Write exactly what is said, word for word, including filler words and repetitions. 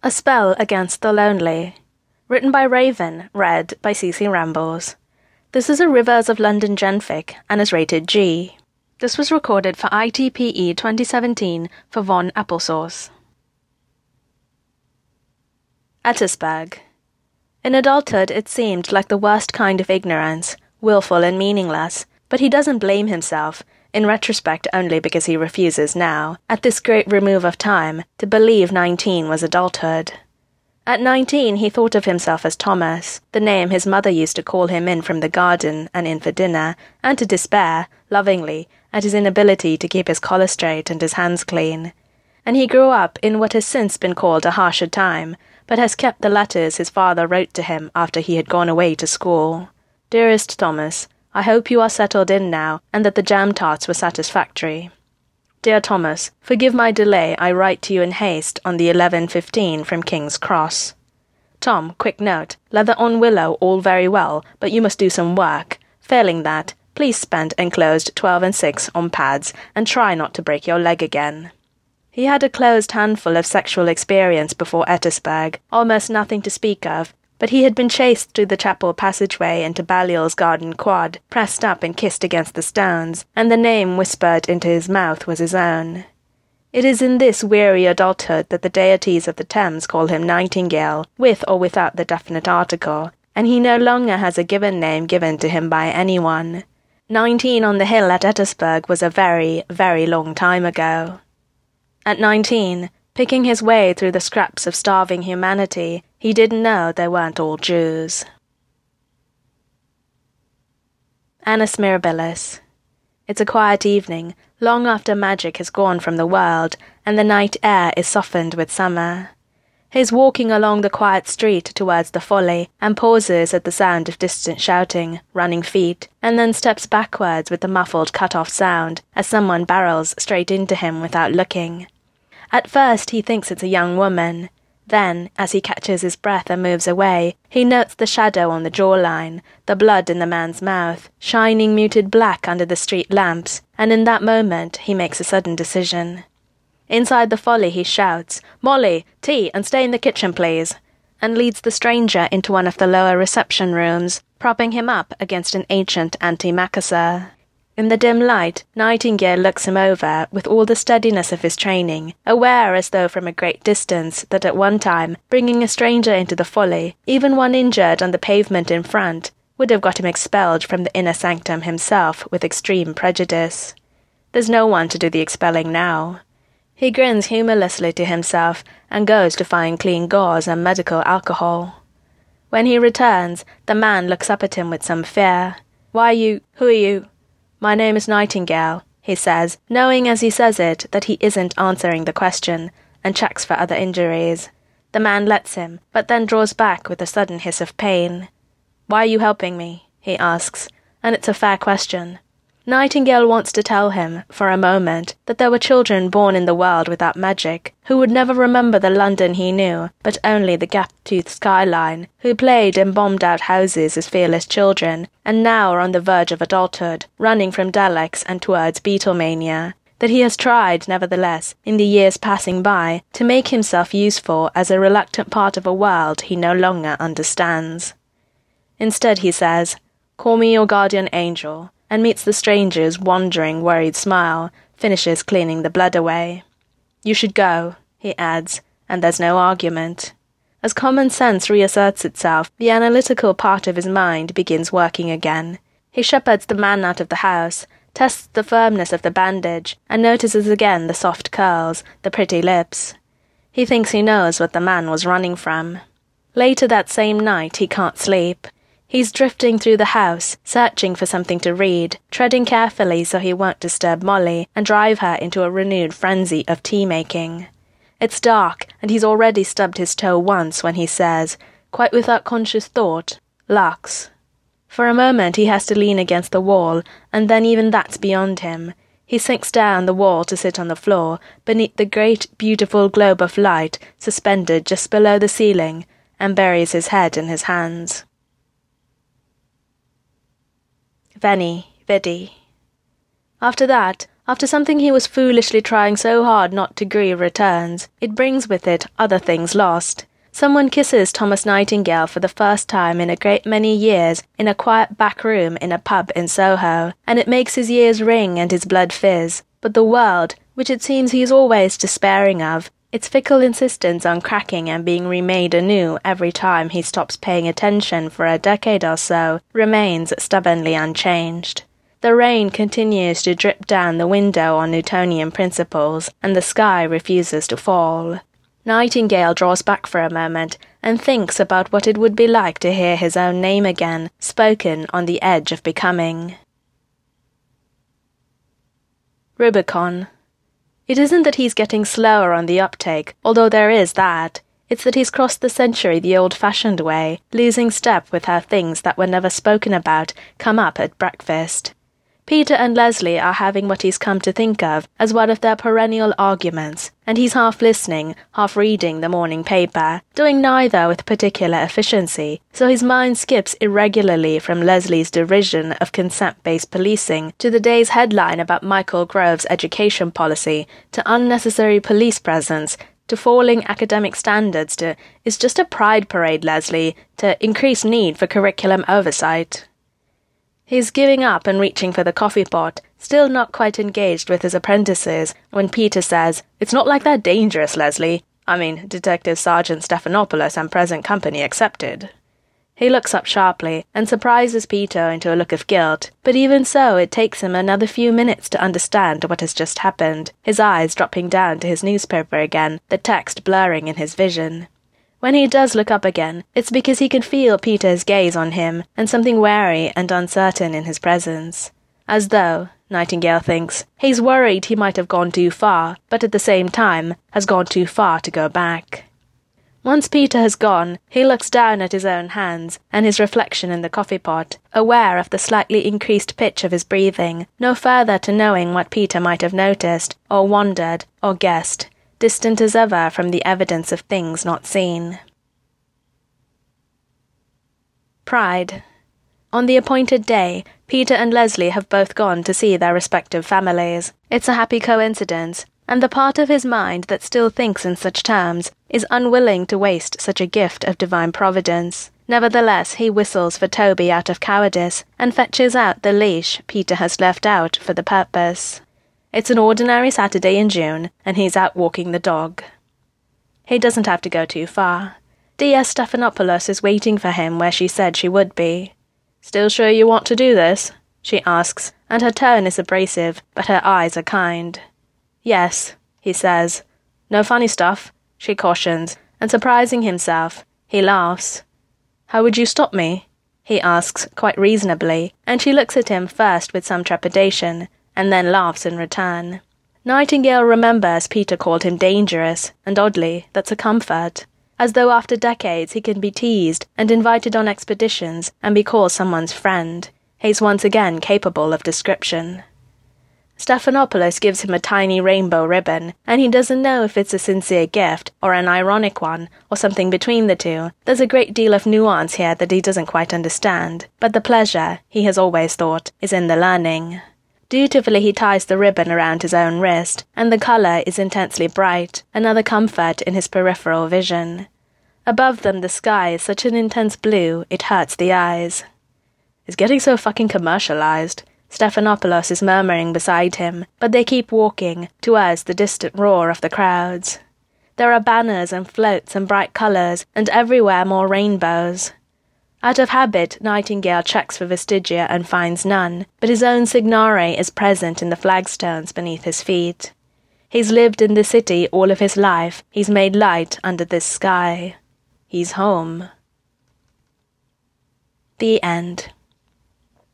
A Spell Against the Lonely. Written by Raven, read by C C Rambles. This is a Rivers of London genfic and is rated G. This was recorded for I T P E twenty seventeen for Von Applesauce. Ettisburg. In adulthood it seemed like the worst kind of ignorance, willful and meaningless, but he doesn't blame himself, in retrospect only because he refuses now, at this great remove of time, to believe nineteen was adulthood. At nineteen he thought of himself as Thomas, the name his mother used to call him in from the garden and in for dinner, and to despair, lovingly, at his inability to keep his collar straight and his hands clean. And he grew up in what has since been called a harsher time, but has kept the letters his father wrote to him after he had gone away to school. Dearest Thomas, I hope you are settled in now, and that the jam tarts were satisfactory. Dear Thomas, forgive my delay, I write to you in haste on the eleven fifteen from King's Cross. Tom, quick note, leather on willow all very well, but you must do some work. Failing that, please spend enclosed twelve and six on pads, and try not to break your leg again. He had a closed handful of sexual experience before Ettisburg, almost nothing to speak of, but he had been chased through the chapel passageway into Balliol's garden quad, pressed up and kissed against the stones, and the name whispered into his mouth was his own. It is in this weary adulthood that the deities of the Thames call him Nightingale, with or without the definite article, and he no longer has a given name given to him by anyone. Nineteen on the hill at Ettisburg was a very, very long time ago. At nineteen, picking his way through the scraps of starving humanity, he didn't know they weren't all Jews. Annus Mirabilis. It's a quiet evening, long after magic has gone from the world, and the night air is softened with summer. He's walking along the quiet street towards the Folly, and pauses at the sound of distant shouting, running feet, and then steps backwards with the muffled cut-off sound, as someone barrels straight into him without looking. At first he thinks it's a young woman. Then, as he catches his breath and moves away, he notes the shadow on the jawline, the blood in the man's mouth, shining muted black under the street lamps, and in that moment he makes a sudden decision. Inside the Folly he shouts, "Molly, tea, and stay in the kitchen, please," and leads the stranger into one of the lower reception rooms, propping him up against an ancient antimacassar. In the dim light, Nightingale looks him over with all the steadiness of his training, aware as though from a great distance that at one time, bringing a stranger into the Folly, even one injured on the pavement in front, would have got him expelled from the inner sanctum himself with extreme prejudice. There's no one to do the expelling now. He grins humorlessly to himself and goes to find clean gauze and medical alcohol. When he returns, the man looks up at him with some fear. "Why you? Who are you?" "My name is Nightingale," he says, knowing as he says it that he isn't answering the question, and checks for other injuries. The man lets him, but then draws back with a sudden hiss of pain. "Why are you helping me?" he asks, and it's a fair question. Nightingale wants to tell him, for a moment, that there were children born in the world without magic, who would never remember the London he knew, but only the gap-toothed skyline, who played in bombed-out houses as fearless children, and now are on the verge of adulthood, running from Daleks and towards Beatlemania, that he has tried, nevertheless, in the years passing by, to make himself useful as a reluctant part of a world he no longer understands. Instead he says, "Call me your guardian angel," and meets the stranger's wandering, worried smile, finishes cleaning the blood away. "You should go," he adds, and there's no argument. As common sense reasserts itself, the analytical part of his mind begins working again. He shepherds the man out of the house, tests the firmness of the bandage, and notices again the soft curls, the pretty lips. He thinks he knows what the man was running from. Later that same night he can't sleep. He's drifting through the house, searching for something to read, treading carefully so he won't disturb Molly and drive her into a renewed frenzy of tea-making. It's dark, and he's already stubbed his toe once when he says, quite without conscious thought, "Lux." For a moment he has to lean against the wall, and then even that's beyond him. He sinks down the wall to sit on the floor, beneath the great, beautiful globe of light suspended just below the ceiling, and buries his head in his hands. Veni, Vidi. After that, After something he was foolishly trying so hard not to grieve returns, it brings with it other things lost. Someone kisses Thomas Nightingale for the first time in a great many years in a quiet back room in a pub in Soho, and it makes his ears ring and his blood fizz. But the world, which it seems he is always despairing of, its fickle insistence on cracking and being remade anew every time he stops paying attention for a decade or so, remains stubbornly unchanged. The rain continues to drip down the window on Newtonian principles, and the sky refuses to fall. Nightingale draws back for a moment and thinks about what it would be like to hear his own name again, spoken on the edge of becoming. Rubicon. It isn't that he's getting slower on the uptake, although there is that. It's that he's crossed the century the old-fashioned way, losing step with how things that were never spoken about come up at breakfast. Peter and Leslie are having what he's come to think of as one of their perennial arguments, and he's half listening, half reading the morning paper, doing neither with particular efficiency, so his mind skips irregularly from Leslie's derision of consent-based policing to the day's headline about Michael Grove's education policy, to unnecessary police presence, to falling academic standards, to "it's just a pride parade, Leslie," to increased need for curriculum oversight. He's giving up and reaching for the coffee pot, still not quite engaged with his apprentices, when Peter says, "It's not like that dangerous, Leslie. I mean, Detective Sergeant Stephanopoulos and present company accepted." He looks up sharply and surprises Peter into a look of guilt, but even so it takes him another few minutes to understand what has just happened, his eyes dropping down to his newspaper again, the text blurring in his vision. When he does look up again, it's because he can feel Peter's gaze on him, and something wary and uncertain in his presence. As though, Nightingale thinks, he's worried he might have gone too far, but at the same time has gone too far to go back. Once Peter has gone, he looks down at his own hands and his reflection in the coffee pot, aware of the slightly increased pitch of his breathing, no further to knowing what Peter might have noticed, or wondered, or guessed, distant as ever from the evidence of things not seen. Pride. On the appointed day, Peter and Leslie have both gone to see their respective families. It's a happy coincidence, and the part of his mind that still thinks in such terms is unwilling to waste such a gift of divine providence. Nevertheless, he whistles for Toby out of cowardice, and fetches out the leash Peter has left out for the purpose. It's an ordinary Saturday in June, and he's out walking the dog. He doesn't have to go too far. D S Stephanopoulos is waiting for him where she said she would be. "Still sure you want to do this?" she asks, and her tone is abrasive, but her eyes are kind. "Yes," he says. "No funny stuff," she cautions, and surprising himself, he laughs. "How would you stop me?" he asks quite reasonably, and she looks at him first with some trepidation, and then laughs in return. Nightingale remembers Peter called him dangerous, and oddly, that's a comfort. As though after decades he can be teased and invited on expeditions and be called someone's friend. He's once again capable of description. Stephanopoulos gives him a tiny rainbow ribbon, and he doesn't know if it's a sincere gift, or an ironic one, or something between the two. There's a great deal of nuance here that he doesn't quite understand, but the pleasure, he has always thought, is in the learning. Dutifully he ties the ribbon around his own wrist, and the colour is intensely bright, another comfort in his peripheral vision. Above them the sky is such an intense blue, it hurts the eyes. "It's getting so fucking commercialised," Stephanopoulos is murmuring beside him, but they keep walking, towards the distant roar of the crowds. There are banners and floats and bright colours, and everywhere more rainbows. Out of habit, Nightingale checks for vestigia and finds none, but his own signore is present in the flagstones beneath his feet. He's lived in this city all of his life, he's made light under this sky. He's home. The end.